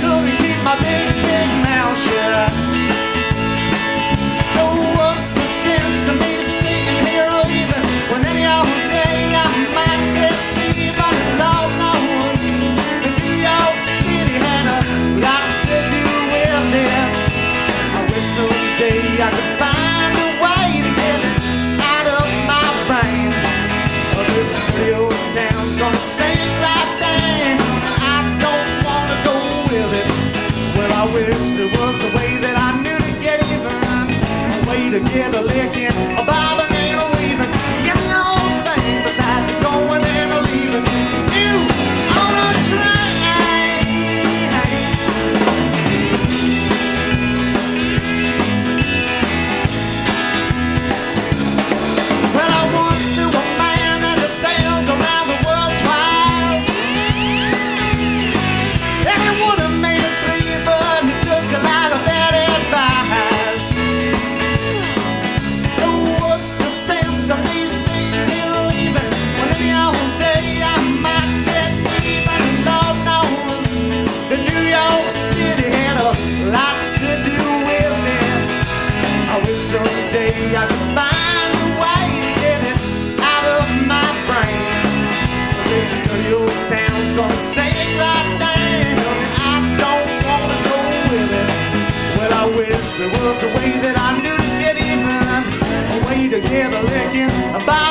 couldn't keep my big, big mouth shut. So what's the sense of me sitting here leaving when any old day I might get even? Lord knows that New York City had a lot to do with it. I wish someday I could find a way to get it out of my brain. But this real town's gonna sink right down. I don't wanna go with it. Well, I wish there was a way that I knew to get even, a way to get a licking, a bobbing and a weaving. You know, thing besides going and a leaving you on a train. Well, I once knew a man that had sailed around the world twice, and he would have made it 3, but he took a lot of bad advice. So what's the sense of me sitting here leaving when any old day I might get even? Lord knows that New York City had a lot to do with it. I wish someday I could find a way to get it out of my brain. But this dirty old town's gonna sink right down, and I don't wanna go with it. Well, I wish there was a way that I knew to get even, a way to get a licking, a